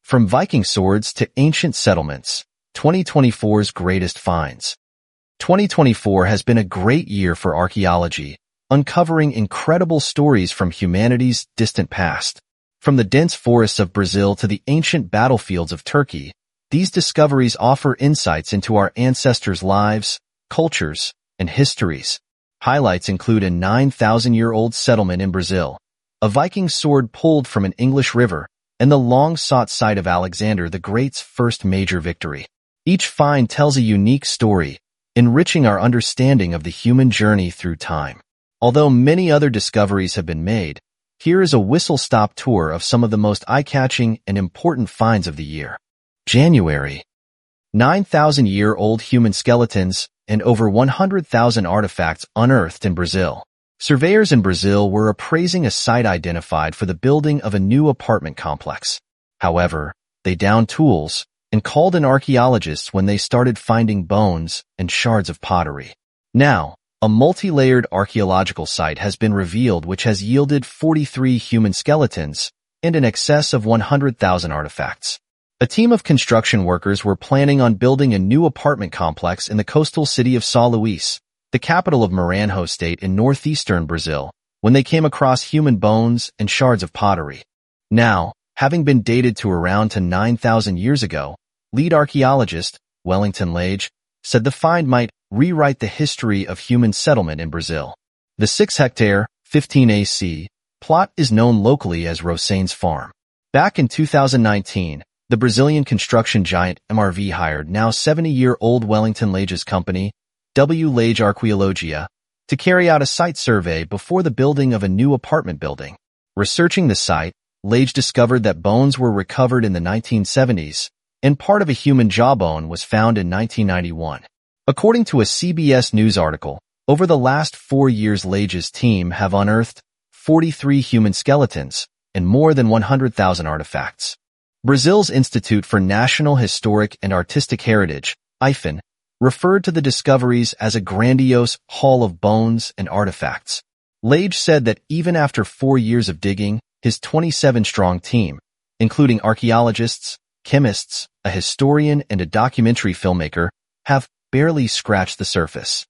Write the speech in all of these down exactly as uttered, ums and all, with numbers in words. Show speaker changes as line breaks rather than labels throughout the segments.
From Viking swords to ancient settlements, twenty twenty-four's greatest finds. twenty twenty-four has been a great year for archaeology, uncovering incredible stories from humanity's distant past. From the dense forests of Brazil to the ancient battlefields of Turkey, these discoveries offer insights into our ancestors' lives, cultures, and histories. Highlights include a nine thousand year old settlement in Brazil, a Viking sword pulled from an English river, and the long-sought site of Alexander the Great's first major victory. Each find tells a unique story, enriching our understanding of the human journey through time. Although many other discoveries have been made, here is a whistle-stop tour of some of the most eye-catching and important finds of the year. January. nine thousand year old human skeletons and over one hundred thousand artifacts unearthed in Brazil. Surveyors in Brazil were appraising a site identified for the building of a new apartment complex. However, they downed tools and called in archaeologists when they started finding bones and shards of pottery. Now, a multi-layered archaeological site has been revealed which has yielded forty-three human skeletons and in excess of one hundred thousand artifacts. A team of construction workers were planning on building a new apartment complex in the coastal city of São Luís, the capital of Maranhão state in northeastern Brazil, when they came across human bones and shards of pottery. Now, having been dated to around to nine thousand years ago, lead archaeologist Wellington Lage said the find might rewrite the history of human settlement in Brazil. The six-hectare, fifteen acre, plot is known locally as Rosanes Farm. Back in two thousand nineteen, the Brazilian construction giant M R V hired now seventy year old Wellington Lage's company, W. Lage Arqueologia, to carry out a site survey before the building of a new apartment building. Researching the site, Lage discovered that bones were recovered in the nineteen seventies, and part of a human jawbone was found in nineteen ninety-one. According to a C B S News article, over the last four years Lage's team have unearthed forty-three human skeletons and more than one hundred thousand artifacts. Brazil's Institute for National Historic and Artistic Heritage, I F A N, referred to the discoveries as a grandiose haul of bones and artifacts. Lage said that even after four years of digging, his twenty-seven strong team, including archaeologists, chemists, a historian, and a documentary filmmaker, have barely scratched the surface.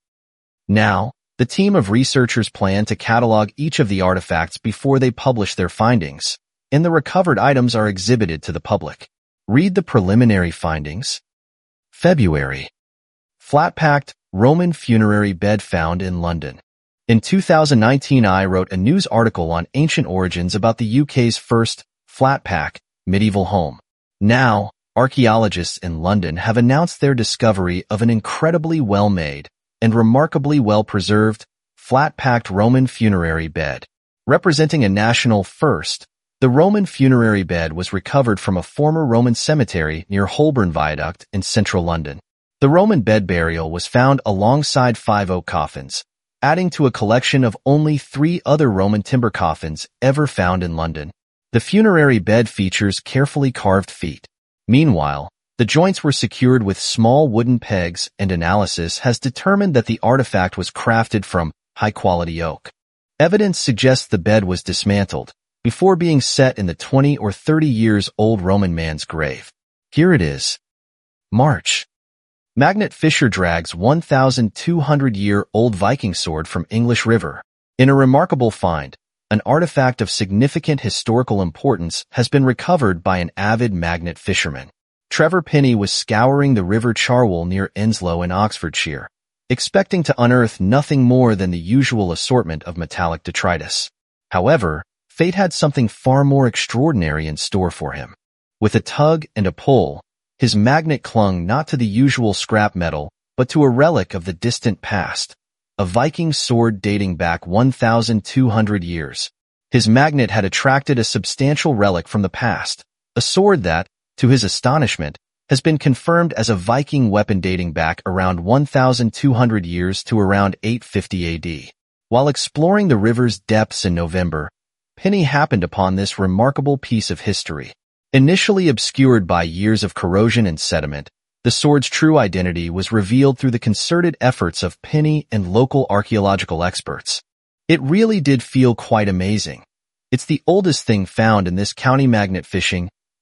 Now, the team of researchers plan to catalog each of the artifacts before they publish their findings, and the recovered items are exhibited to the public. Read the preliminary findings. February. Flat-packed Roman funerary bed found in London. In two thousand nineteen, I wrote a news article on ancient origins about the U K's first flat-pack medieval home. Now, archaeologists in London have announced their discovery of an incredibly well-made and remarkably well-preserved flat-packed Roman funerary bed. Representing a national first, the Roman funerary bed was recovered from a former Roman cemetery near Holborn Viaduct in central London. The Roman bed burial was found alongside five oak coffins, adding to a collection of only three other Roman timber coffins ever found in London. The funerary bed features carefully carved feet. Meanwhile, the joints were secured with small wooden pegs, and analysis has determined that the artifact was crafted from high-quality oak. Evidence suggests the bed was dismantled before being set in the twenty or thirty years old Roman man's grave. Here it is. March. Magnet Fisher drags one thousand two hundred year old Viking sword from English River. In a remarkable find, an artifact of significant historical importance has been recovered by an avid magnet fisherman. Trevor Pinney was scouring the River Cherwell near Enslow in Oxfordshire, expecting to unearth nothing more than the usual assortment of metallic detritus. However, fate had something far more extraordinary in store for him. With a tug and a pull, his magnet clung not to the usual scrap metal, but to a relic of the distant past, a Viking sword dating back one thousand two hundred years. His magnet had attracted a substantial relic from the past, a sword that, to his astonishment, has been confirmed as a Viking weapon dating back around one thousand two hundred years to around eight fifty A D. While exploring the river's depths in November, Pinney happened upon this remarkable piece of history. Initially obscured by years of corrosion and sediment, the sword's true identity was revealed through the concerted efforts of Pinney and local archaeological experts. It really did feel quite amazing. It's the oldest thing found in this county magnet fishing,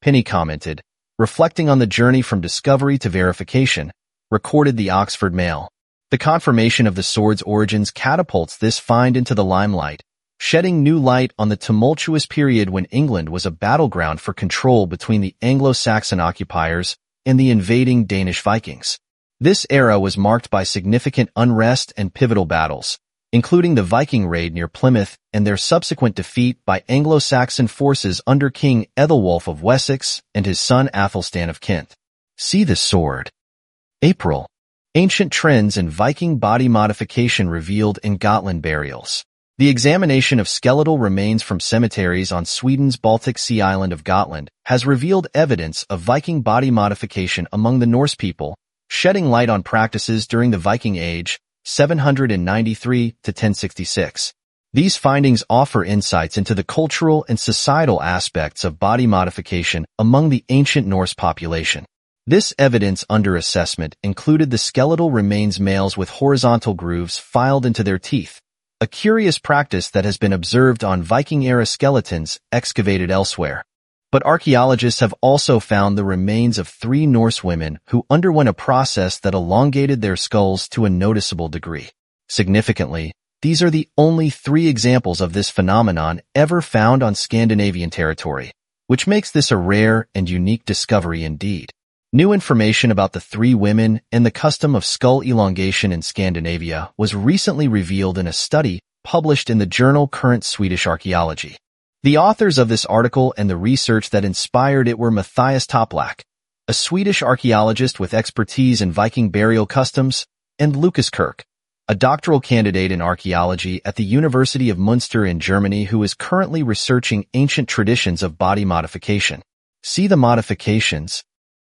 Penny commented, reflecting on the journey from discovery to verification, recorded the Oxford Mail. The confirmation of the sword's origins catapults this find into the limelight, shedding new light on the tumultuous period when England was a battleground for control between the Anglo-Saxon occupiers and the invading Danish Vikings. This era was marked by significant unrest and pivotal battles, including the Viking raid near Plymouth and their subsequent defeat by Anglo-Saxon forces under King Ethelwulf of Wessex and his son Athelstan of Kent. See the sword. April. Ancient trends in Viking body modification revealed in Gotland burials. The examination of skeletal remains from cemeteries on Sweden's Baltic Sea island of Gotland has revealed evidence of Viking body modification among the Norse people, shedding light on practices during the Viking Age, seven ninety-three to ten sixty-six. These findings offer insights into the cultural and societal aspects of body modification among the ancient Norse population. This evidence under assessment included the skeletal remains males with horizontal grooves filed into their teeth, a curious practice that has been observed on Viking-era skeletons excavated elsewhere. But archaeologists have also found the remains of three Norse women who underwent a process that elongated their skulls to a noticeable degree. Significantly, these are the only three examples of this phenomenon ever found on Scandinavian territory, which makes this a rare and unique discovery indeed. New information about the three women and the custom of skull elongation in Scandinavia was recently revealed in a study published in the journal Current Swedish Archaeology. The authors of this article and the research that inspired it were Matthias Toplak, a Swedish archaeologist with expertise in Viking burial customs, and Lucas Kirk, a doctoral candidate in archaeology at the University of Münster in Germany who is currently researching ancient traditions of body modification. See the modifications.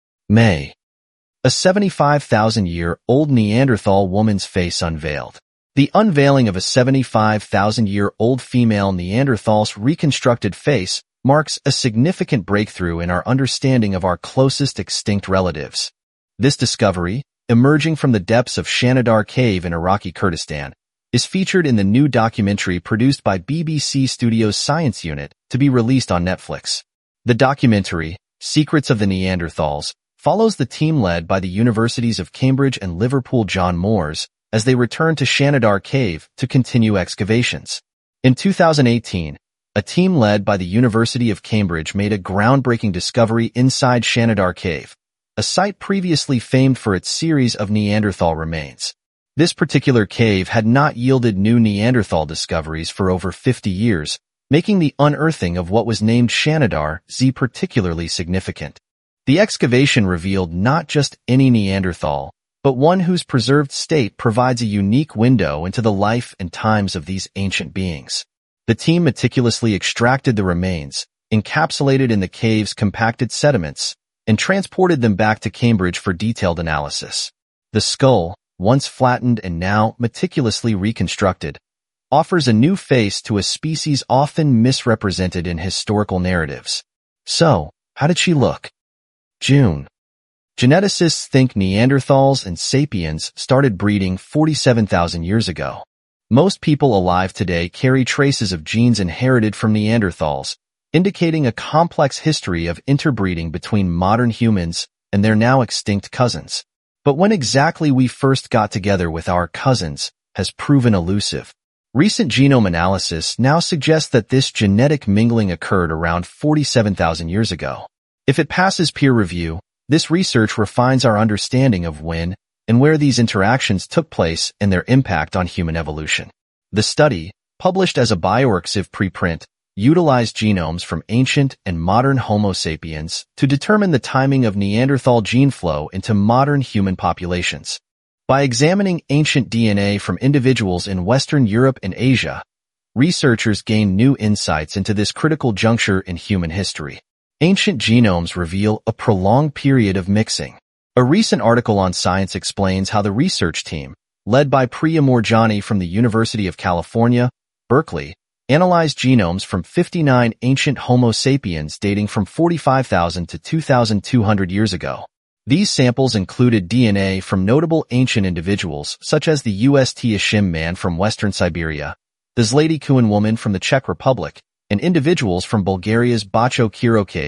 May. A seventy-five thousand year old Neanderthal woman's face unveiled. The unveiling of a seventy-five thousand year old female Neanderthal's reconstructed face marks a significant breakthrough in our understanding of our closest extinct relatives. This discovery, emerging from the depths of Shanidar Cave in Iraqi Kurdistan, is featured in the new documentary produced by B B C Studios' Science Unit to be released on Netflix. The documentary, Secrets of the Neanderthals, follows the team led by the Universities of Cambridge and Liverpool John Moores as they return to Shanidar Cave to continue excavations. In two thousand eighteen, a team led by the University of Cambridge made a groundbreaking discovery inside Shanidar Cave, a site previously famed for its series of Neanderthal remains. This particular cave had not yielded new Neanderthal discoveries for over fifty years, making the unearthing of what was named Shanidar Z particularly significant. The excavation revealed not just any Neanderthal, but one whose preserved state provides a unique window into the life and times of these ancient beings. The team meticulously extracted the remains, encapsulated in the cave's compacted sediments, and transported them back to Cambridge for detailed analysis. The skull, once flattened and now meticulously reconstructed, offers a new face to a species often misrepresented in historical narratives. So, how did she look? June. Geneticists think Neanderthals and sapiens started breeding forty-seven thousand years ago. Most people alive today carry traces of genes inherited from Neanderthals, indicating a complex history of interbreeding between modern humans and their now extinct cousins. But when exactly we first got together with our cousins has proven elusive. Recent genome analysis now suggests that this genetic mingling occurred around forty-seven thousand years ago. If it passes peer review, this research refines our understanding of when and where these interactions took place and their impact on human evolution. The study, published as a bioRxiv preprint, utilized genomes from ancient and modern Homo sapiens to determine the timing of Neanderthal gene flow into modern human populations. By examining ancient D N A from individuals in Western Europe and Asia, researchers gained new insights into this critical juncture in human history. Ancient genomes reveal a prolonged period of mixing. A recent article on Science explains how the research team, led by Priya Moorjani from the University of California, Berkeley, analyzed genomes from fifty-nine ancient Homo sapiens dating from forty-five thousand to two thousand two hundred years ago. These samples included D N A from notable ancient individuals such as the Ust Ashim man from Western Siberia, the Zlati Kuan woman from the Czech Republic, and individuals from Bulgaria's Bacho Kiro caves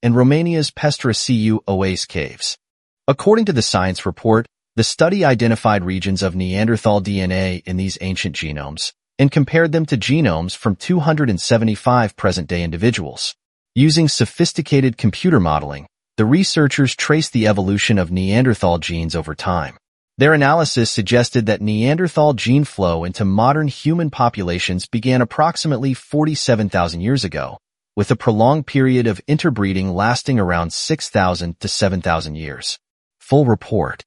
and Romania's Pestrăciu Oase caves. According to the science report, the study identified regions of Neanderthal D N A in these ancient genomes and compared them to genomes from two hundred seventy-five present-day individuals. Using sophisticated computer modeling, the researchers traced the evolution of Neanderthal genes over time. Their analysis suggested that Neanderthal gene flow into modern human populations began approximately forty-seven thousand years ago, with a prolonged period of interbreeding lasting around six thousand to seven thousand years. Full report.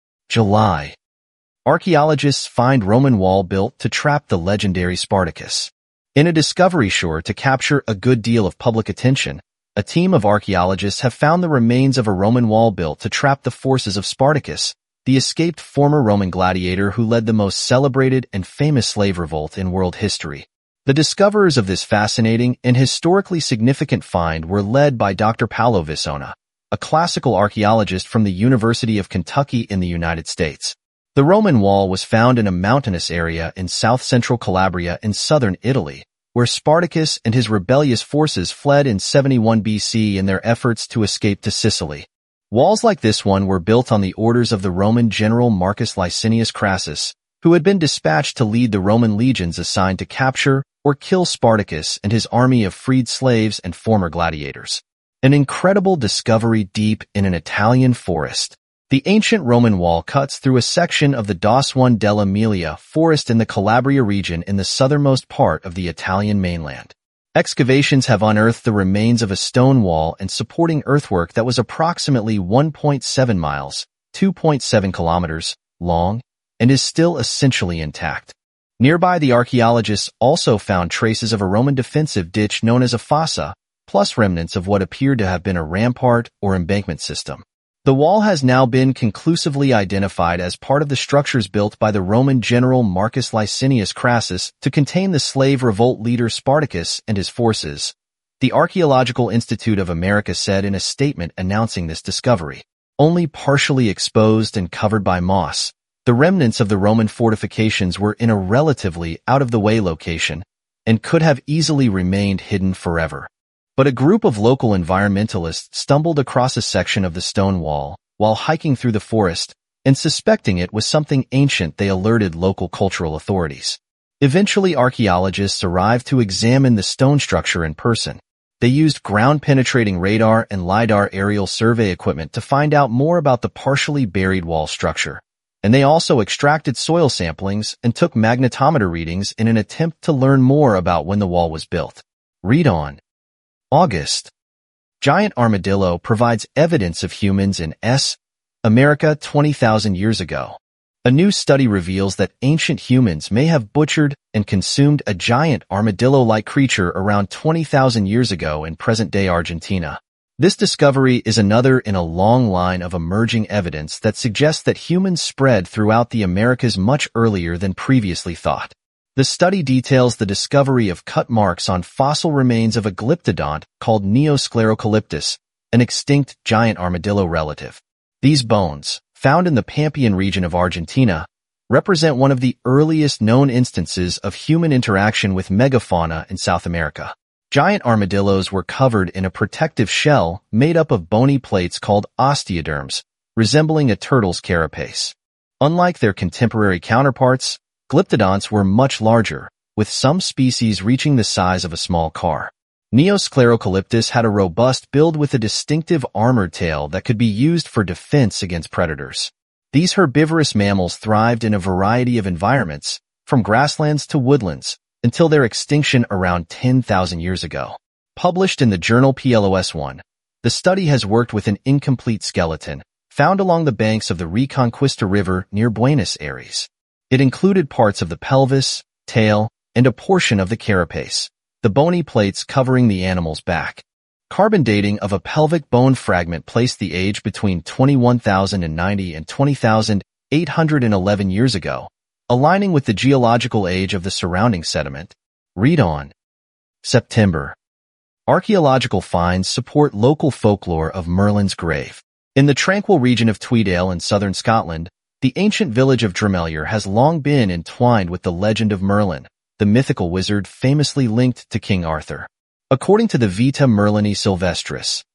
July. Archaeologists find Roman wall built to trap the legendary Spartacus. In a discovery sure to capture a good deal of public attention, a team of archaeologists have found the remains of a Roman wall built to trap the forces of Spartacus, the escaped former Roman gladiator who led the most celebrated and famous slave revolt in world history. The discoverers of this fascinating and historically significant find were led by Doctor Paolo Visona, a classical archaeologist from the University of Kentucky in the United States. The Roman wall was found in a mountainous area in south-central Calabria in southern Italy, where Spartacus and his rebellious forces fled in seventy-one B C in their efforts to escape to Sicily. Walls like this one were built on the orders of the Roman general Marcus Licinius Crassus, who had been dispatched to lead the Roman legions assigned to capture or kill Spartacus and his army of freed slaves and former gladiators. An incredible discovery deep in an Italian forest. The ancient Roman wall cuts through a section of the Dosone dell'Emilia forest in the Calabria region in the southernmost part of the Italian mainland. Excavations have unearthed the remains of a stone wall and supporting earthwork that was approximately one point seven miles, two point seven kilometers, long, and is still essentially intact. Nearby, the archaeologists also found traces of a Roman defensive ditch known as a fossa, plus remnants of what appeared to have been a rampart or embankment system. The wall has now been conclusively identified as part of the structures built by the Roman general Marcus Licinius Crassus to contain the slave revolt leader Spartacus and his forces, the Archaeological Institute of America said in a statement announcing this discovery. Only partially exposed and covered by moss, the remnants of the Roman fortifications were in a relatively out-of-the-way location and could have easily remained hidden forever. But a group of local environmentalists stumbled across a section of the stone wall while hiking through the forest, and suspecting it was something ancient, they alerted local cultural authorities. Eventually, archaeologists arrived to examine the stone structure in person. They used ground-penetrating radar and LiDAR aerial survey equipment to find out more about the partially buried wall structure, and they also extracted soil samplings and took magnetometer readings in an attempt to learn more about when the wall was built. Read on. August. Giant armadillo provides evidence of humans in S. America twenty thousand years ago. A new study reveals that ancient humans may have butchered and consumed a giant armadillo-like creature around twenty thousand years ago in present-day Argentina. This discovery is another in a long line of emerging evidence that suggests that humans spread throughout the Americas much earlier than previously thought. The study details the discovery of cut marks on fossil remains of a glyptodont called Neosclerocalyptus, an extinct giant armadillo relative. These bones, found in the Pampean region of Argentina, represent one of the earliest known instances of human interaction with megafauna in South America. Giant armadillos were covered in a protective shell made up of bony plates called osteoderms, resembling a turtle's carapace. Unlike their contemporary counterparts, glyptodonts were much larger, with some species reaching the size of a small car. Neosclerocalyptus had a robust build with a distinctive armored tail that could be used for defense against predators. These herbivorous mammals thrived in a variety of environments, from grasslands to woodlands, until their extinction around ten thousand years ago. Published in the journal P L O S one, the study has worked with an incomplete skeleton, found along the banks of the Reconquista River near Buenos Aires. It included parts of the pelvis, tail, and a portion of the carapace, the bony plates covering the animal's back. Carbon dating of a pelvic bone fragment placed the age between twenty-one thousand ninety and twenty thousand eight hundred eleven years ago, aligning with the geological age of the surrounding sediment. Read on. September. Archaeological finds support local folklore of Merlin's grave. In the tranquil region of Tweedale in southern Scotland, the ancient village of Drummelier has long been entwined with the legend of Merlin, the mythical wizard famously linked to King Arthur. According to the Vita Merlini Sylvestris,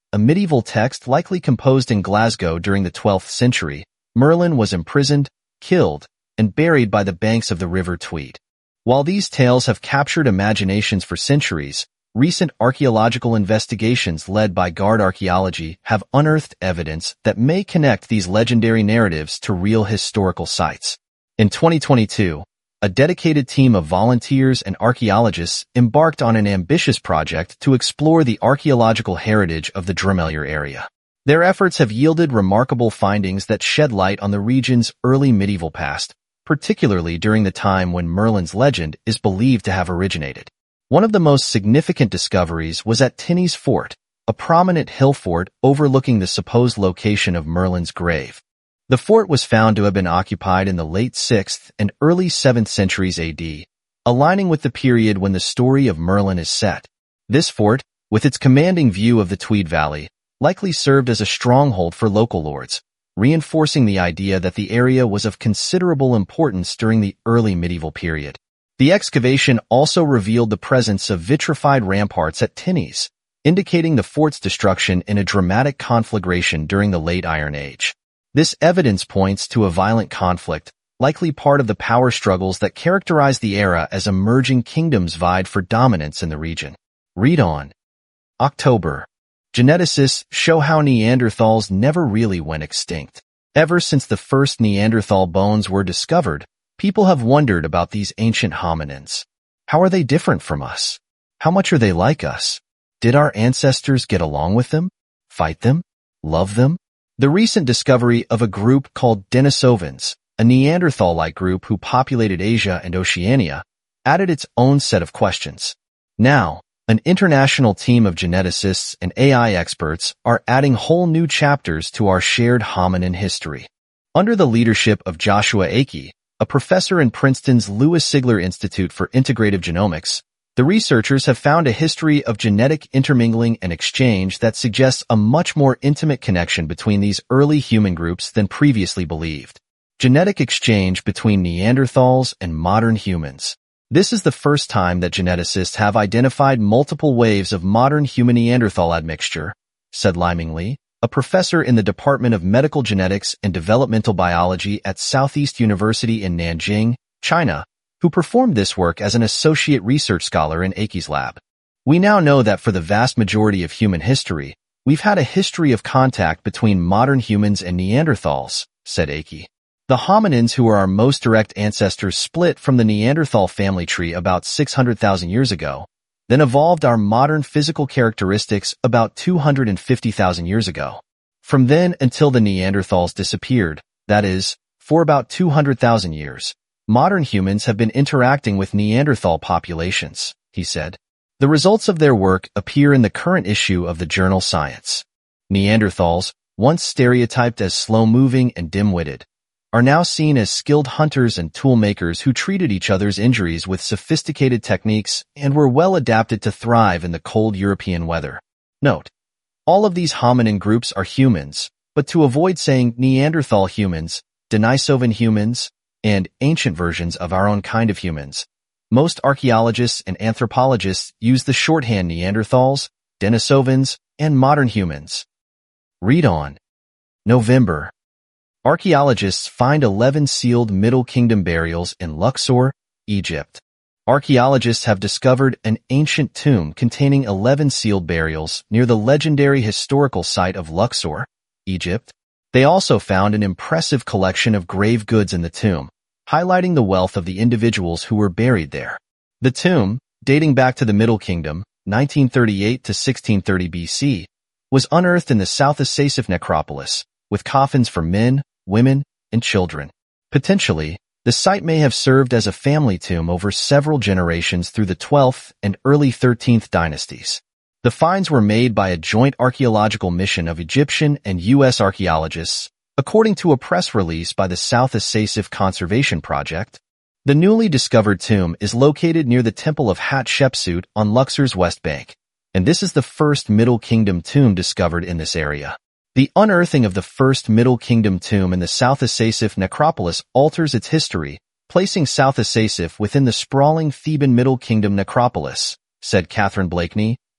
a medieval text likely composed in Glasgow during the twelfth century, Merlin was imprisoned, killed, and buried by the banks of the River Tweed. While these tales have captured imaginations for centuries, recent archaeological investigations led by Guard Archaeology have unearthed evidence that may connect these legendary narratives to real historical sites. In twenty twenty-two, a dedicated team of volunteers and archaeologists embarked on an ambitious project to explore the archaeological heritage of the Drumelier area. Their efforts have yielded remarkable findings that shed light on the region's early medieval past, particularly during the time when Merlin's legend is believed to have originated. One of the most significant discoveries was at Tinnies Fort, a prominent hill fort overlooking the supposed location of Merlin's grave. The fort was found to have been occupied in the late sixth and early seventh centuries A D, aligning with the period when the story of Merlin is set. This fort, with its commanding view of the Tweed Valley, likely served as a stronghold for local lords, reinforcing the idea that the area was of considerable importance during the early medieval period. The excavation also revealed the presence of vitrified ramparts at Tinnies, indicating the fort's destruction in a dramatic conflagration during the Late Iron Age. This evidence points to a violent conflict, likely part of the power struggles that characterized the era as emerging kingdoms vied for dominance in the region. Read on. October. Geneticists show how Neanderthals never really went extinct. Ever since the first Neanderthal bones were discovered, people have wondered about these ancient hominins. How are they different from us? How much are they like us? Did our ancestors get along with them? Fight them? Love them? The recent discovery of a group called Denisovans, a Neanderthal-like group who populated Asia and Oceania, added its own set of questions. Now, an international team of geneticists and A I experts are adding whole new chapters to our shared hominin history. Under the leadership of Joshua Akey, a professor in Princeton's Louis Sigler Institute for Integrative Genomics, the researchers have found a history of genetic intermingling and exchange that suggests a much more intimate connection between these early human groups than previously believed. Genetic exchange between Neanderthals and modern humans. This is the first time that geneticists have identified multiple waves of modern human-Neanderthal admixture, said Liming Li, a professor in the Department of Medical Genetics and Developmental Biology at Southeast University in Nanjing, China, who performed this work as an associate research scholar in Akey's lab. We now know that for the vast majority of human history, we've had a history of contact between modern humans and Neanderthals, said Akey. The hominins who are our most direct ancestors split from the Neanderthal family tree about six hundred thousand years ago, then evolved our modern physical characteristics about two hundred fifty thousand years ago. From then until the Neanderthals disappeared, that is, for about two hundred thousand years, modern humans have been interacting with Neanderthal populations, he said. The results of their work appear in the current issue of the journal Science. Neanderthals, once stereotyped as slow-moving and dim-witted, are now seen as skilled hunters and tool makers who treated each other's injuries with sophisticated techniques and were well adapted to thrive in the cold European weather. Note, all of these hominin groups are humans, but to avoid saying Neanderthal humans, Denisovan humans, and ancient versions of our own kind of humans, most archaeologists and anthropologists use the shorthand Neanderthals, Denisovans, and modern humans. Read on. November. Archaeologists find eleven sealed Middle Kingdom burials in Luxor, Egypt. Archaeologists have discovered an ancient tomb containing eleven sealed burials near the legendary historical site of Luxor, Egypt. They also found an impressive collection of grave goods in the tomb, highlighting the wealth of the individuals who were buried there. The tomb, dating back to the Middle Kingdom, nineteen thirty-eight to sixteen thirty B C, was unearthed in the South Asasif necropolis, with coffins for men, women, and children. Potentially, the site may have served as a family tomb over several generations through the twelfth and early thirteenth dynasties. The finds were made by a joint archaeological mission of Egyptian and U S archaeologists, according to a press release by the South Asasif Conservation Project. The newly discovered tomb is located near the Temple of Hatshepsut on Luxor's west bank, and this is the first Middle Kingdom tomb discovered in this area. The unearthing of the first Middle Kingdom tomb in the South Asasif necropolis alters its history, placing South Asasif within the sprawling Theban Middle Kingdom necropolis, said Catherine Blakeney,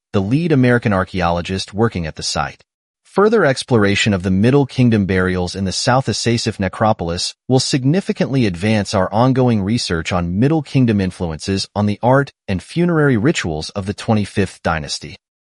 the lead American archaeologist working at the site. Further exploration of the Middle Kingdom burials in the South Asasif necropolis will significantly advance our ongoing research on Middle Kingdom influences on the art and funerary rituals of the twenty-fifth dynasty.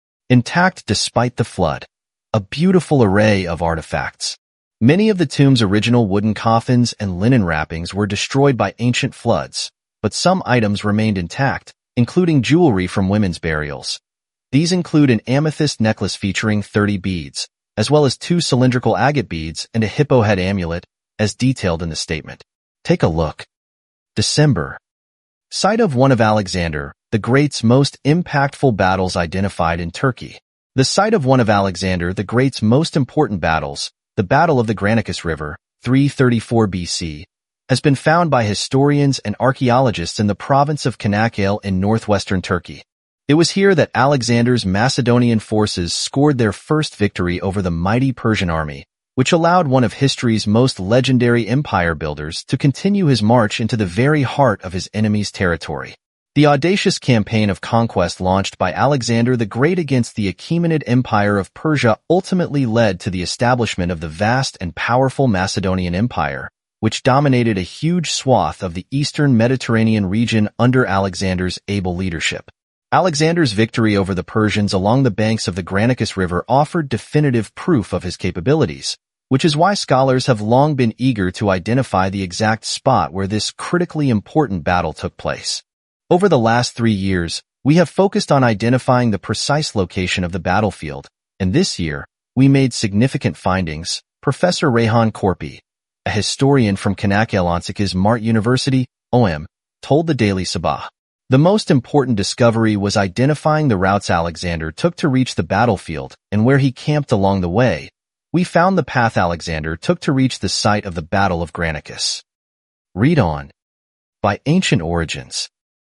Intact despite the flood. A beautiful array of artifacts. Many of the tomb's original wooden coffins and linen wrappings were destroyed by ancient floods, but some items remained intact, including jewelry from women's burials. These include an amethyst necklace featuring thirty beads, as well as two cylindrical agate beads and a hippo head amulet, as detailed in the statement. Take a look. December. Site of one of Alexander the Great's most impactful battles identified in Turkey. The site of one of Alexander the Great's most important battles, the Battle of the Granicus River, three thirty-four B C, has been found by historians and archaeologists in the province of Çanakkale in northwestern Turkey. It was here that Alexander's Macedonian forces scored their first victory over the mighty Persian army, which allowed one of history's most legendary empire builders to continue his march into the very heart of his enemy's territory. The audacious campaign of conquest launched by Alexander the Great against the Achaemenid Empire of Persia ultimately led to the establishment of the vast and powerful Macedonian Empire, which dominated a huge swath of the eastern Mediterranean region under Alexander's able leadership. Alexander's victory over the Persians along the banks of the Granicus River offered definitive proof of his capabilities, which is why scholars have long been eager to identify the exact spot where this critically important battle took place. Over the last three years, we have focused on identifying the precise location of the battlefield, and this year, we made significant findings. Professor Reyhan Korpi, a historian from Çanakkale Ansikiz Mart University, O M, told the Daily Sabah. The most important discovery was identifying the routes Alexander took to reach the battlefield and where he camped along the way. We found the path Alexander took to reach the site of the Battle of Granicus. Read on. By ancient origins.